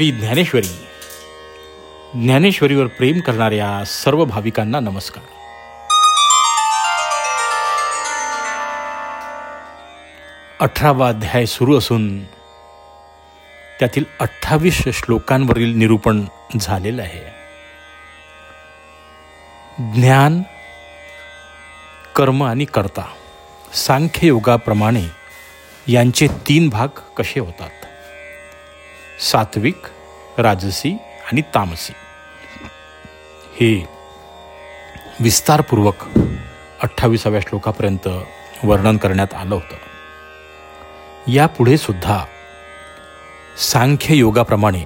श्री ज्ञानेश्वरी. ज्ञानेश्वरीवर प्रेम करणाऱ्या सर्व भाविकांना नमस्कार. अठरावा अध्याय सुरू असून त्यातील 28 श्लोकांवरील निरूपण झालेलं आहे. ज्ञान, कर्म आणि कर्ता सांख्य योगाप्रमाणे यांचे 3 भाग कसे होतात? सात्विक, राजसी आणि तामसी. हे विस्तारपूर्वक 28व्या श्लोकापर्यंत वर्णन करण्यात आलं होतं. यापुढे सुद्धा सांख्य योगाप्रमाणे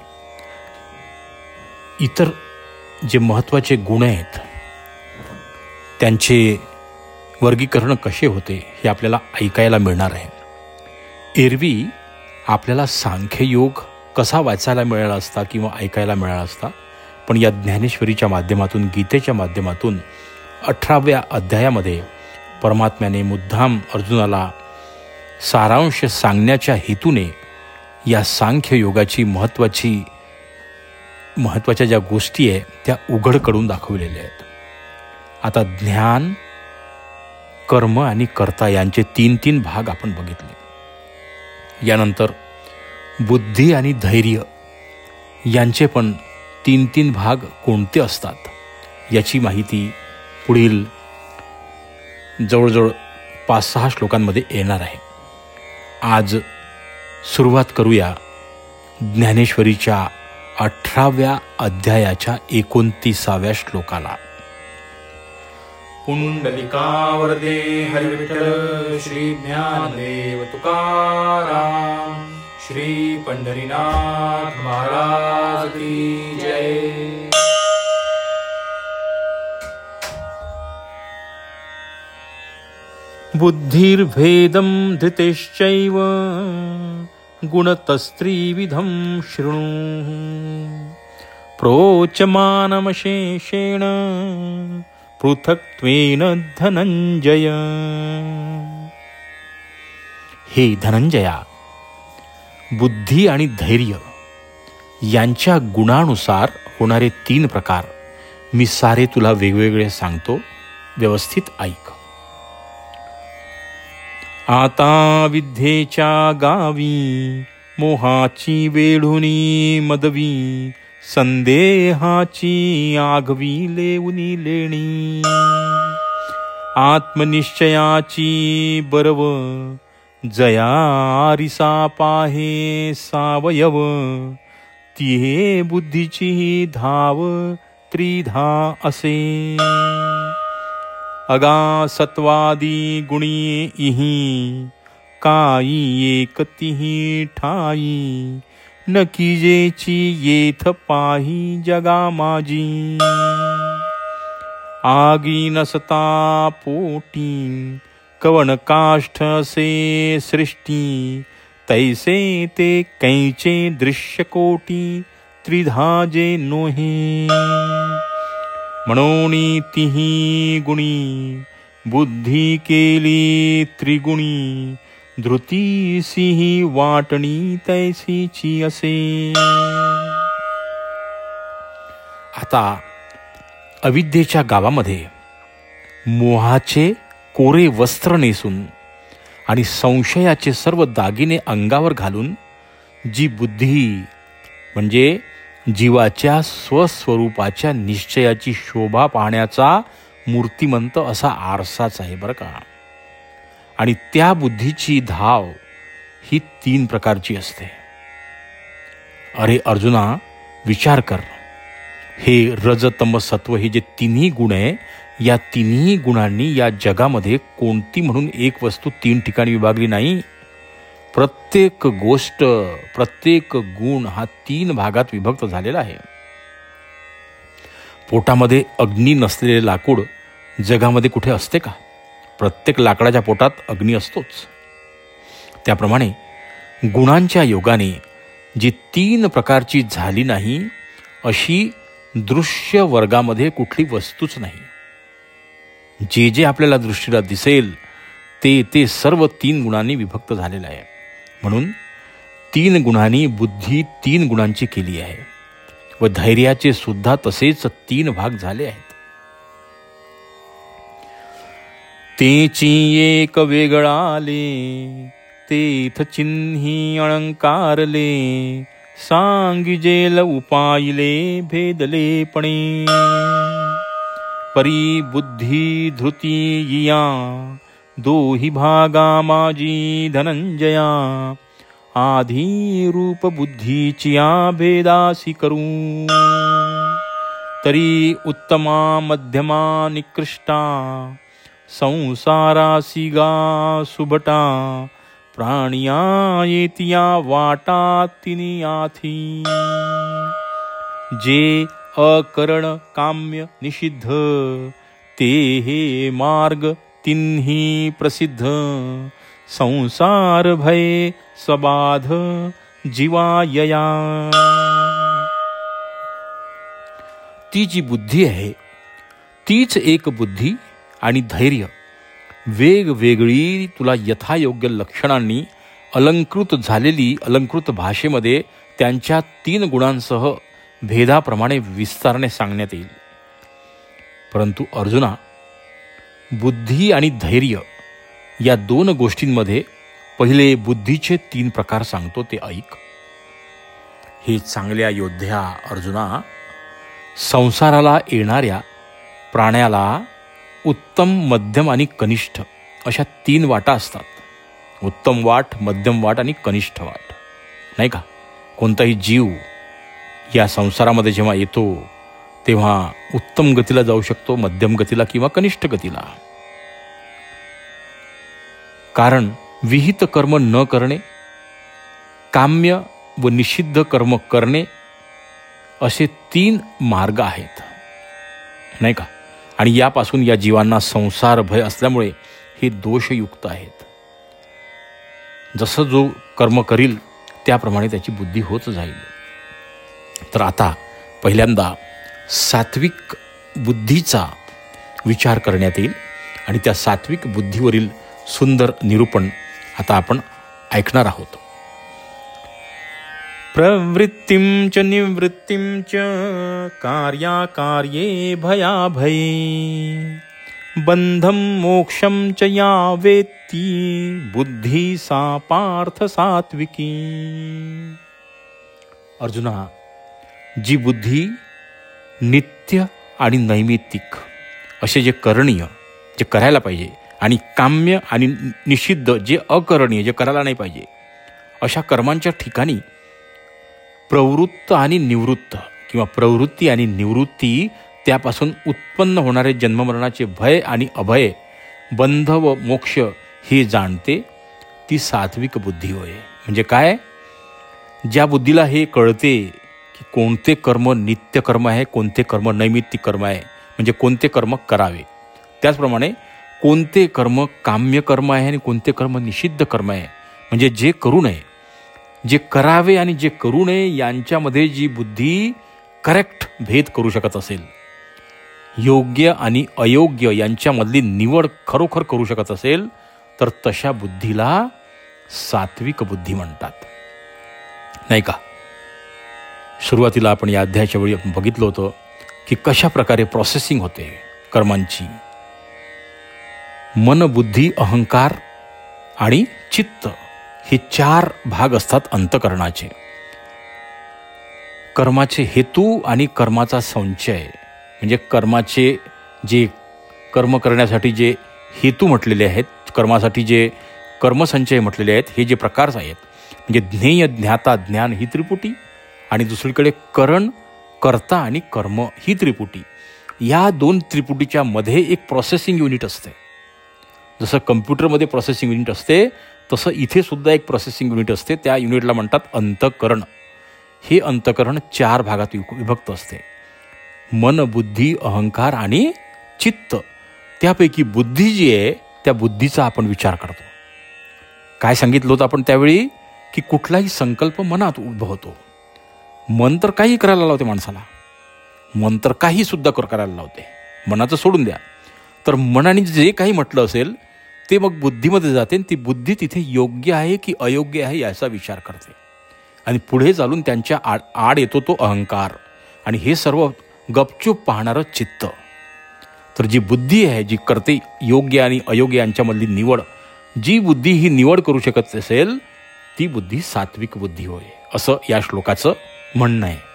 इतर जे महत्त्वाचे गुण आहेत त्यांचे वर्गीकरण कसे होते हे आपल्याला ऐकायला मिळणार आहे. एरवी आपल्याला सांख्ययोग कसा वाचायला मिळाला असता किंवा ऐकायला मिळाला असता, पण या ज्ञानेश्वरीच्या माध्यमातून, गीतेच्या माध्यमातून 18व्या अध्यायामध्ये परमात्म्याने मुद्दाम अर्जुनाला सारांश सांगण्याच्या हेतूने या सांख्ययोगाची महत्त्वाच्या ज्या गोष्टी आहे त्या उघड करून दाखवलेल्या आहेत. आता ज्ञान, कर्म आणि कर्ता यांचे 3 भाग आपण बघितले. यानंतर बुद्धी आणि धैर्य यांचे पण 3 भाग कोणते असतात याची माहिती पुढील जवळजवळ 5-6 श्लोकांमध्ये येणार आहे. आज सुरुवात करूया ज्ञानेश्वरीच्या 18व्या अध्यायाच्या 29व्या श्लोकाला. पुंडलिकावरदे हरिविठ्ठल श्री ज्ञानदेव तुकाराम श्री पंढरीनाथ महाराज की जय. बुद्धिर्भेदं धृतेश्चैव गुणतस्त्रिविधं शृणु प्रोच्यमानमशेषेण पृथक्त्वेन धनंजय. हे धनंजया, बुद्धी आणि धैर्य यांच्या गुणानुसार होणारे 3 प्रकार मी सारे तुला वेगवेगळे सांगतो, व्यवस्थित ऐक. आता विद्येच्या गावी मोहाची वेढुनी मदवी संदेहाची आगवी लेवनी लेणी आत्मनिश्चयाची बरव जया आरिसा पाहे सावयव तिहे बुद्धीची धाव त्रिधा असे. अगा सत्वादी गुणी इही काई एकतिही ठाई न कीजेची येथ पाही जगा माझी. आगी नसता पोटी कवन काष्ठ असे सृष्टी तैसे ते कैचे दृश्य कोटी त्रिधाजे नोहे. म्हणोनी तिही गुणी बुद्धी केली त्रिगुणी धृतीसी वाटणी तैसीची असे. आता अविद्येच्या गावामध्ये मोहाचे कोरे वस्त्र नेसून आणि संशयाचे सर्व दागिने अंगावर घालून जी बुद्धी म्हणजे जीवाच्या स्वस्वरूपाच्या निश्चयाची शोभा पाहण्याचा मूर्तिमंत असा आरसाच आहे बरं का. आणि त्या बुद्धीची धाव ही 3 प्रकारची असते. अरे अर्जुना, विचार कर, हे रज तम सत्व हे जे 3 गुण आहे, या 3 गुणांनी या जगामध्ये कोणती म्हणून एक वस्तू 3 ठिकाणी विभागली नाही. प्रत्येक गोष्ट, प्रत्येक गुण हा 3 भागात विभक्त झालेला आहे. पोटामध्ये अग्नी नसलेले लाकूड जगामध्ये कुठे असते का? प्रत्येक लाकडाच्या पोटात अग्नी असतोच. त्याप्रमाणे गुणांच्या योगाने जी 3 प्रकारची झाली नाही अशी दृश्य वर्गामध्ये कुठली वस्तूच नाही. जे जे आपल्याला दृष्टीला दिसेल ते सर्व 3 गुणांनी विभक्त झालेलं आहे. म्हणून 3 गुणांनी बुद्धी 3 गुणांची केली आहे व धैर्याचे सुद्धा तसेच 3 भाग झाले आहेत. तेची एक वेगळाले तेथ चिन्ही अलंकारले सांगिजेल उपायले भेदलेपणे परी बुद्धी धृती या दोही भागा माझी धनंजया आधी रूप बुद्धीचिया भेदासी करू तरी उत्तमा मध्यमा निकृष्टा संसारासी गा सुभटा प्राणिया येतिया वाटा तिनी आथी जे अकरण काम्य निषिद्ध ते हे मार्ग तिन्ही प्रसिद्ध संसार भय सबाध जीवायया. ती जी बुद्धी आहे तीच एक बुद्धी आणि धैर्य वेगवेगळी तुला यथायोग्य लक्षणांनी अलंकृत झालेली अलंकृत भाषेमध्ये त्यांच्या 3 गुणांसह भेदाप्रमाणे विस्ताराने सांगण्यात येईल. परंतु अर्जुना, बुद्धी आणि धैर्य या 2 गोष्टींमध्ये पहिले बुद्धीचे 3 प्रकार सांगतो ते ऐक. हे चांगल्या योद्ध्या अर्जुना, संसाराला येणाऱ्या प्राण्याला उत्तम, मध्यम आणि कनिष्ठ अशा 3 वाटा असतात. उत्तम वाट, मध्यम वाट आणि कनिष्ठ वाट, नाही का? कोणताही जीव या संसारामध्ये जेव्हा येतो तेव्हा उत्तम गतीला जाऊ शकतो, मध्यम गतीला किंवा कनिष्ठ गतीला. कारण विहित कर्म न करणे, काम्य व निषिद्ध कर्म करणे असे 3 मार्ग आहेत, नाही का? आणि यापासून या जीवांना संसार भय असल्यामुळे हे दोषयुक्त आहेत. जसं जो कर्म करील त्याप्रमाणे त्याची बुद्धी होत जाईल. तर आता पहिल्यांदा सात्विक बुद्धीचा विचार करण्यात येईल आणि त्या सात्विक बुद्धीवरील सुंदर निरूपण आता आपण ऐकणार आहोत. प्रवृत्तिं च निवृत्तिं च कार्याकार्ये भयाभये बंधं मोक्षं च या वेत्ती बुद्धी सा पार्थ सात्विकी. अर्जुना, जी बुद्धी नित्य आणि नैमित्तिक असे जे करणीय, जे करायला पाहिजे, आणि काम्य आणि निषिद्ध जे अकरणीय, जे करायला नाही पाहिजे, अशा कर्मांच्या ठिकाणी प्रवृत्त आणि निवृत्त किंवा प्रवृत्ती आणि निवृत्ती, त्यापासून उत्पन्न होणारे जन्ममरणाचे भय आणि अभय, बंध व मोक्ष हे जाणते, ती सात्विक बुद्धी होय. म्हणजे काय? ज्या बुद्धीला हे कळते की कोणते कर्म नित्य कर्म आहे, कोणते कर्म नैमित्तिक कर्म आहे, म्हणजे कोणते कर्म करावे, त्याचप्रमाणे कोणते कर्म काम्य कर्म आहे आणि कोणते कर्म निषिद्ध कर्म आहे, म्हणजे जे करू नये, जे करावे आणि जे करू नये, यांच्यामध्ये जी बुद्धी करेक्ट भेद करू शकत असेल, योग्य आणि अयोग्य यांच्यामधली निवड खरोखर करू शकत असेल, तर तशा बुद्धीला सात्विक बुद्धी म्हणतात, नाही का? सुरुवातीला आपण या अध्यायाच्या वेळी आपण बघितलं होतं की कशा प्रकारे प्रोसेसिंग होते कर्मांची. मन, बुद्धी, अहंकार आणि चित्त हे 4 भाग असतात अंतःकरणाचे. कर्माचे हेतू आणि कर्माचा संचय, म्हणजे कर्माचे जे कर्म करण्यासाठी जे हेतू म्हटलेले आहेत, कर्मासाठी जे कर्मसंचय म्हटलेले आहेत, हे जे प्रकार आहेत, म्हणजे ज्ञेय, ज्ञाता, ज्ञान ही त्रिपुटी, आणि दुसरीकडे करण, कर्ता आणि कर्म ही त्रिपुटी. या 2 त्रिपुटीच्या मध्ये एक प्रोसेसिंग युनिट असते. जसं कम्प्युटरमध्ये प्रोसेसिंग युनिट असते, तसं इथे सुद्धा एक प्रोसेसिंग युनिट असते. त्या युनिटला म्हणतात अंतःकरण. हे अंतःकरण 4 भागात विभक्त असते: मन, बुद्धी, अहंकार आणि चित्त. त्यापैकी बुद्धी जी आहे त्या बुद्धीचा आपण विचार करतो. काय सांगितलं होतं आपण त्यावेळी? की कुठलाही संकल्प मनात उद्भवतो. मन तर काही करायला लावते माणसाला, मन तर काही सुद्धा करायला लावते. मनाचं सोडून द्या, तर मनाने जे काही म्हटलं असेल ते मग बुद्धीमध्ये जाते, आणि ती बुद्धी तिथे योग्य आहे की अयोग्य आहे याचा विचार करते. आणि पुढे चालून त्यांच्या आड येतो तो अहंकार, आणि हे सर्व गपचूप पाहणारं चित्त. तर जी बुद्धी आहे, जी करते योग्य आणि अयोग्य यांच्यामधली निवड, जी बुद्धी ही निवड करू शकत असेल ती बुद्धी सात्विक बुद्धी होय, असं या श्लोकाचं म्हणणं आहे.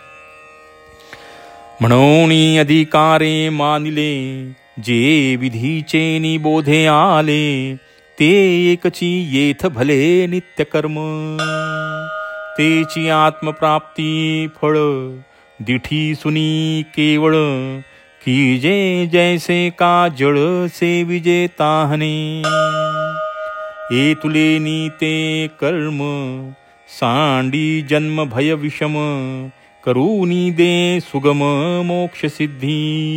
म्हणून अधिकारे मानिले, जे विधीचे निबोधे आले, ते एकची येथ भले नित्यकर्म, तेची आत्मप्राप्ती फळ, दिठी सुनी केवळ, की जे जैसे का जळ से विजेताहने, ए तुले नीते कर्म, सांडी जन्म भय विषम, करूनी दे सुगम मोक्ष सिद्धी.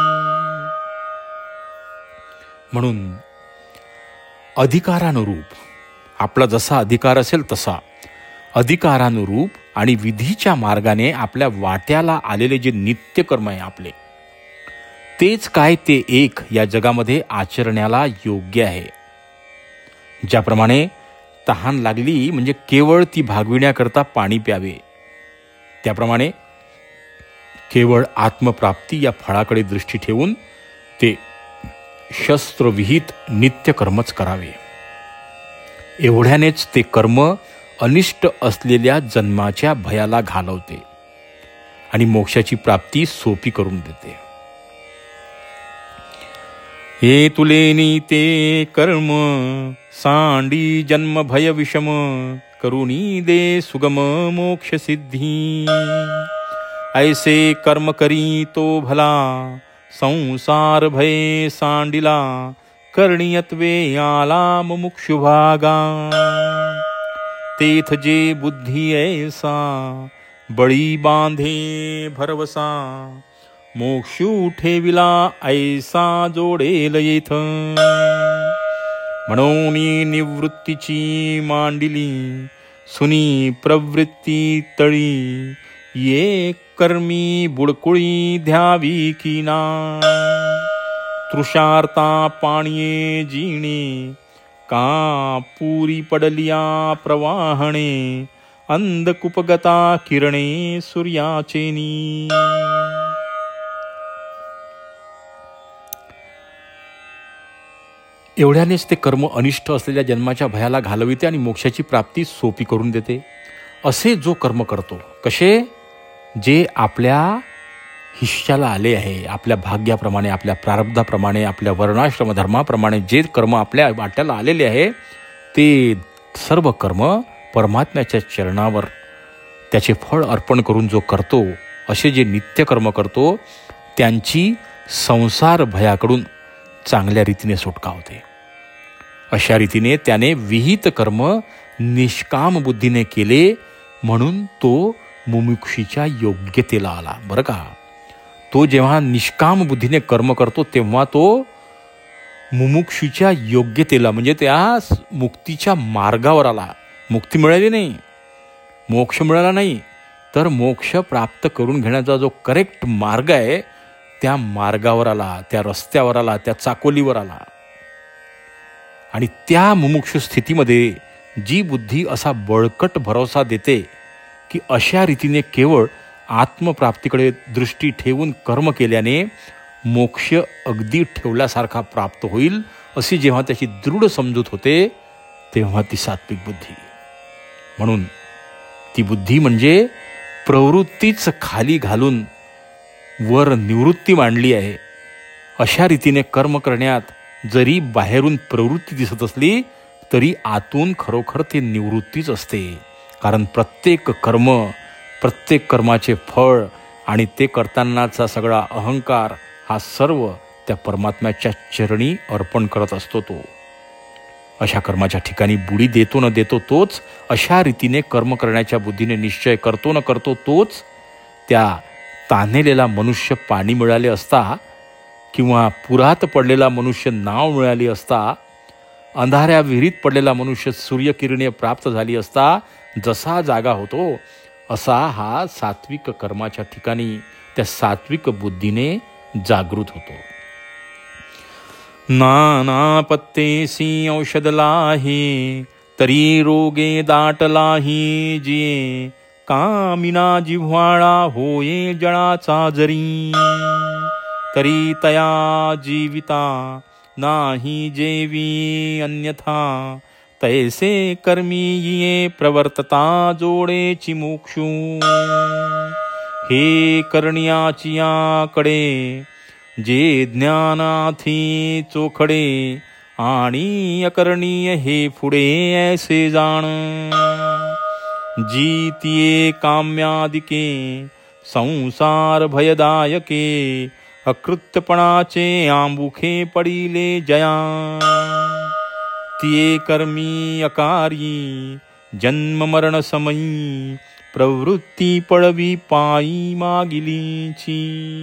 म्हणून अधिकारानुरूप, आपला जसा अधिकार असेल तसा अधिकारानुरूप आणि विधीच्या मार्गाने आपल्या वाट्याला आलेले जे नित्यकर्म आहे आपले, तेच काय ते एक या जगामध्ये आचरण्याला योग्य आहे. ज्याप्रमाणे तहान लागली म्हणजे केवळ ती भागविण्याकरता पाणी प्यावे, त्याप्रमाणे केवळ आत्मप्राप्ती या फळाकडे दृष्टी ठेवून ते शस्त्रविहित नित्यकर्मच करावे. एवढ्यानेच ते कर्म अनिष्ट असलेल्या जन्माच्या भयाला घालवते आणि मोक्षाची प्राप्ती सोपी करून देते. हे तुले नीते कर्म, सांडी जन्म भय विषम, करुणी दे सुगम मोक्ष सिद्धी. ऐसे कर्म करी तो भला, संसार भय सांडिला, करणीयत्वे आला मुमुक्षु भागा. तेथ जे बुद्धी ऐसा, बळी बांधे भरवसा, मोक्षू ठेविला ऐसा जोडेल येथ. म्हणून निवृत्तीची मांडिली, सुनी प्रवृत्ती तळी, ये कर्मी बुडकुळी ध्यावी की ना. तृषार्ता पाणीये जीणे, का पुरी पडलिया प्रवाहणे, अंधकुपगता किरणे सूर्याचेनी. एवढ्यानेच ते कर्म अनिष्ट असलेल्या जन्माच्या भयाला घालविते आणि मोक्षाची प्राप्ती सोपी करून देते. असे जो कर्म करतो, कसे, जे आपल्या हिश्श्याला आले आहे, आपल्या भाग्याप्रमाणे, आपल्या प्रारब्धाप्रमाणे, आपल्या वर्णाश्रम धर्माप्रमाणे जे कर्म आपल्या वाट्याला आलेले आहे, ते सर्व कर्म परमात्म्याच्या चरणावर त्याचे फळ अर्पण करून जो करतो, असे जे नित्यकर्म करतो, त्यांची संसार भयाकडून चांगल्या रीतीने सुटका होते. अशा रीतीने त्याने विहित कर्म निष्काम बुद्धीने केले, म्हणून तो मुमुक्षीच्या योग्यतेला आला. बरं का, तो जेव्हा निष्काम बुद्धीने कर्म करतो तेव्हा तो मुमुक्षीच्या योग्यतेला, म्हणजे त्या मुक्तीच्या मार्गावर आला. मुक्ती मिळाली नाही, मोक्ष मिळाला नाही, तर मोक्ष प्राप्त करून घेण्याचा जो करेक्ट मार्ग आहे त्या मार्गावर आला, त्या रस्त्यावर आला, त्या चाकोलीवर आला. आणि त्या मुमुक्षु स्थितीमध्ये जी बुद्धी असा बळकट भरोसा देते की अशा रीतीने केवळ आत्मप्राप्तीकडे दृष्टी ठेवून कर्म केल्याने मोक्ष अगदी ठेवल्यासारखा प्राप्त होईल, अशी जेव्हा त्याची दृढ समजूत होते तेव्हा ती सात्विक बुद्धी. म्हणून ती बुद्धी म्हणजे प्रवृत्तीच खाली घालून वर निवृत्ती मांडली आहे. अशा रीतीने कर्म करण्यात जरी बाहेरून प्रवृत्ती दिसत असली तरी आतून खरोखर ती निवृत्तीच असते. कारण प्रत्येक कर्म, प्रत्येक कर्माचे फळ आणि ते करतानाचा सगळा अहंकार हा सर्व त्या परमात्म्याच्या चरणी अर्पण करत असतो. तो अशा कर्माच्या ठिकाणी बुडी देतो न देतो तोच, अशा रीतीने कर्म करण्याच्या बुद्धीने निश्चय करतो न करतो तोच. त्या तान्हेलेला मनुष्य पाणी मिळाले असता किंवा पुरात पडलेला मनुष्य नाव मिळाली असता, अंधाऱ्या विहिरीत पडलेला मनुष्य सूर्यकिरणे प्राप्त झाली असता जसा जागा होतो, असा हा सात्विक कर्माच्या ठिकाणी त्या सात्विक बुद्धीने जागृत होतो. नाना पत्तेसी औषध लाहे, तरी रोगे दाटलाही जिये, कामिना जिव्हाळा होये जळाचा जरी. तरी तया जीविता नाही जेवी अन्यथा, तैसे कर्मी ये प्रवर्तता जोडेची मोक्षू. हे करण्याची याकडे जे ज्ञानाथी चोखडे, आणि अकरणीय हे पुढे ऐसे जाण. जीतिये काम्यादिके संसार भयदायके, अकृत्यपणाचे आंबुखे पडिले जया. तिये कर्मी अकारी जन्म मरण समयी, प्रवृत्ती पळवी पायी मागिलीची.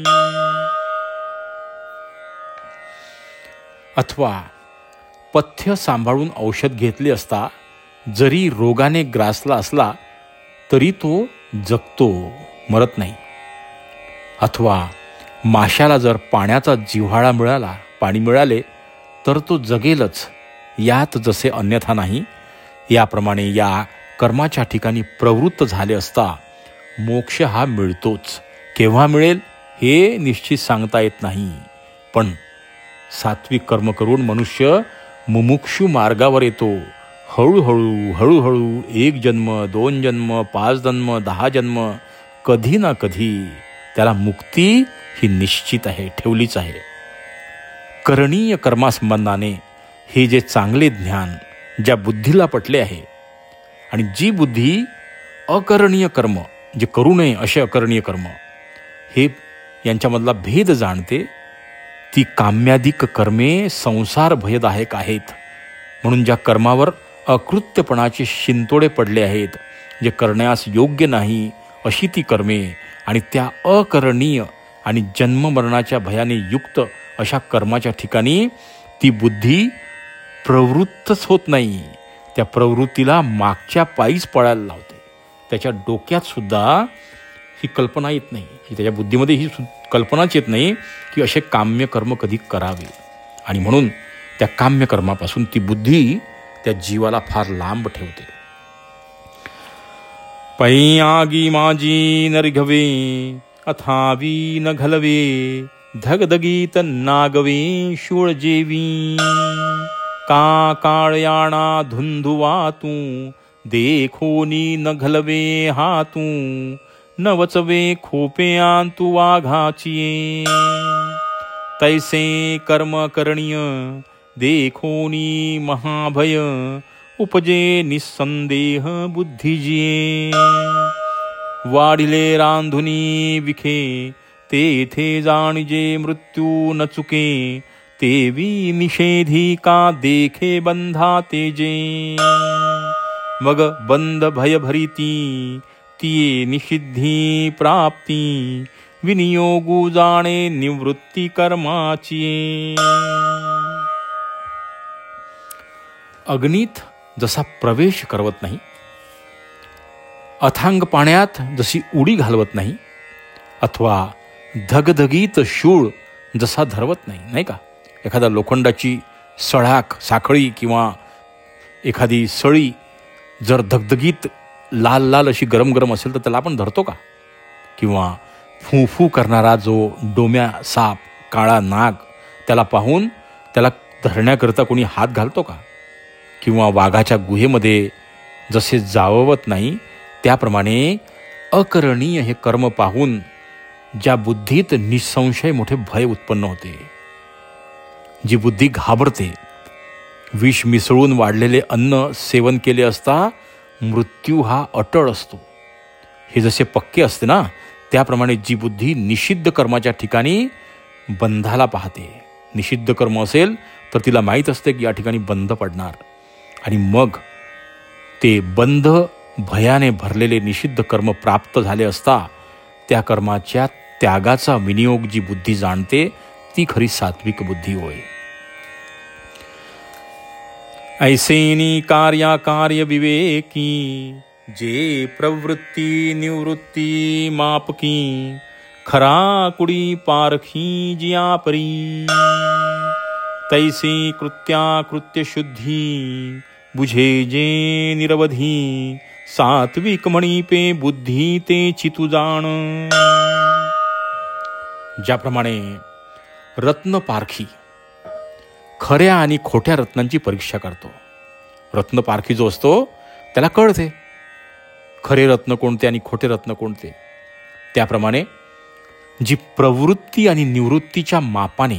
अथवा पथ्य सांभाळून औषध घेतले असता जरी रोगाने ग्रासला असला तरी तो जगतो, मरत नाही. अथवा माशाला जर पाण्याचा जिव्हाळा मिळाला, पाणी मिळाले तर तो जगेलच, यात जसे अन्यथा नाही, याप्रमाणे या कर्माच्या ठिकाणी प्रवृत्त झाले असता मोक्ष हा मिळतोच. केव्हा मिळेल हे निश्चित सांगता येत नाही, पण सात्विक कर्म करून मनुष्य मुमुक्षु मार्गावर येतो. हळूहळू हळूहळू 1 जन्म, 2 जन्म, 5 जन्म, 10 जन्म, कधी ना कधी त्याला मुक्ती ही निश्चित आहे, ठेवलीच आहे. करणीय कर्मासंबंधाने हे जे चांगले ज्ञान ज्या बुद्धीला पटले आहे, आणि जी बुद्धी अकरणीय कर्म, जे करू नये असे अकरणीय कर्म, हे यांच्यामधला भेद जाणते, ती काम्याधिक कर्मे संसार भयदायक आहेत. म्हणून ज्या कर्मावर अकृत्यपणाचे शिंतोडे पडले आहेत, जे करण्यास योग्य नाही अशी ती कर्मे, आणि त्या अकरणीय आणि जन्ममरणाच्या भयाने युक्त अशा कर्माच्या ठिकाणी ती बुद्धी प्रवृत्तच होत नाही. त्या प्रवृत्तीला मागच्या पायीच पळायला लावते. त्याच्या डोक्यात सुद्धा ही कल्पना येत नाही, की त्याच्या बुद्धीमध्ये ही कल्पनाच येत नाही की असे काम्य कर्म कधी करावे. आणि म्हणून त्या काम्य कर्मापासून ती बुद्धी त्या जीवाला फार लांब ठेवते. पै आगी माझी नरघवे, अथावी न घलवे, धगधगीत नागवे शूळ जेवी. का काळयाणा धुंधुवा तू, देखोनी न घलवे हातू, न वचवे खोपे आंतु वाघाचिये. तैसे कर्म करणीय देखोनी महाभय, उपजे निसंदेह बुद्धिजिये. वाढिले रांधुनी विखे, तेथे जाणिजे मृत्यू न चुके, तेवी निषेधी का देखे बंधा तेजे. मग बंध भय भरीती, तिये निषिद्धी प्राप्ती, विनियोगू जाणे निवृत्ती कर्माची. अग्नीत जसा प्रवेश करवत नाही, अथांग पाण्यात जशी उडी घालवत नाही, अथवा धगधगीत शूळ जसा धरवत नाही, नाही का. एखादा लोखंडाची सळाक, साखळी किंवा एखादी सळी जर धगधगीत लाल लाल अशी गरम गरम असेल तर त्याला आपण धरतो का. किंवा फू फू करणारा जो डोम्या साप, काळा नाग, त्याला पाहून त्याला धरण्याकरता कोणी हात घालतो का. किंवा वाघाच्या गुहेमध्ये जसे जाववत नाही, त्याप्रमाणे अकरणीय हे कर्म पाहून ज्या बुद्धीत निसंशय मोठे भय उत्पन्न होते, जी बुद्धी घाबरते, विष मिसळून वाढलेले अन्न सेवन केले असता मृत्यू हा अटळ असतो, हे जसे पक्के असते ना, त्याप्रमाणे जी बुद्धी निषिद्ध कर्माच्या ठिकाणी बंधाला पाहते. निषिद्ध कर्म असेल तर तिला माहीत असते की या ठिकाणी बंध पडणार, आणि मग ते बंध भयाने भरलेले निषिद्ध कर्म प्राप्त झाले असता त्या कर्माच्या त्यागाचा विनियोग जी बुद्धी जाणते ती खरी सात्विक बुद्धी होय. ऐसेनी कार्याकार्य विवेकी, जे प्रवृत्ती निवृत्ती मापकी, खरा कुडी पारखी जिया परी. तैसे कृत्या कृत्य शुद्धी, बुझे जे निरवधी, सात्विक मणिपे बुद्धी ते चितू जाण. ज्याप्रमाणे रत्नपारखी खऱ्या आणि खोट्या रत्नांची परीक्षा करतो. रत्नपारखी जो असतो त्याला कळते खरे रत्न कोणते आणि खोटे रत्न कोणते. त्याप्रमाणे जी प्रवृत्ती आणि निवृत्तीच्या मापाने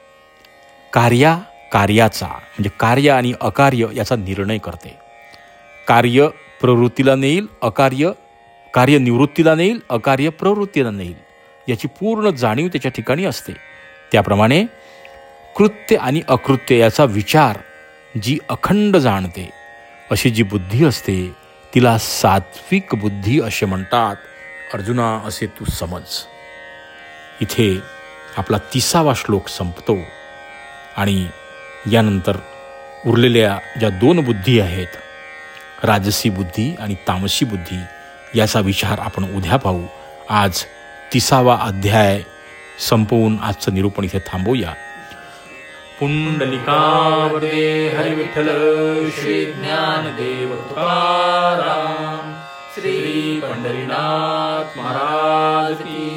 कार्याचा म्हणजे कार्य आणि अकार्य याचा निर्णय करते. कार्य प्रवृत्तीला नेईल, कार्य निवृत्तीला नेईल, अकार्य प्रवृत्तीला नेईल, याची पूर्ण जाणीव त्याच्या ठिकाणी असते. त्याप्रमाणे कृत्य आणि अकृत्य याचा विचार जी अखंड जाणते अशी जी बुद्धी असते तिला सात्विक बुद्धी असे म्हणतात. अर्जुना, असे तू समज. इथे आपला 30वा श्लोक संपतो आणि यानंतर उरलेल्या ज्या 2 बुद्धी आहेत, राजसी बुद्धी आणि तामसी बुद्धी, याचा विचार आपण उद्या पाहू. आज 30वा अध्याय संपवून आजचं निरूपण इथे थांबवूया. पुंडलिकावरदे हरी विठ्ठल श्री ज्ञानदेव तुकाराम. श्री पंढरीनाथ महाराज की